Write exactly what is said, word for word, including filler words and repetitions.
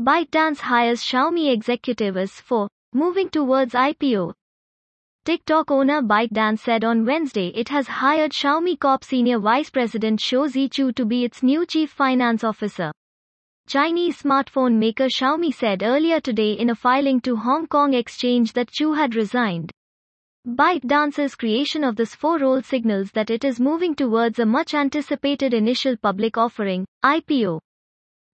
ByteDance hires Xiaomi executive as for moving towards I P O. TikTok owner ByteDance said on Wednesday it has hired Xiaomi Corp senior vice president Shou Zichu to be its new chief finance officer. Chinese smartphone maker Xiaomi said earlier today in a filing to Hong Kong Exchange that Chu had resigned. ByteDance's creation of this four-role signals that it is moving towards a much-anticipated initial public offering, I P O.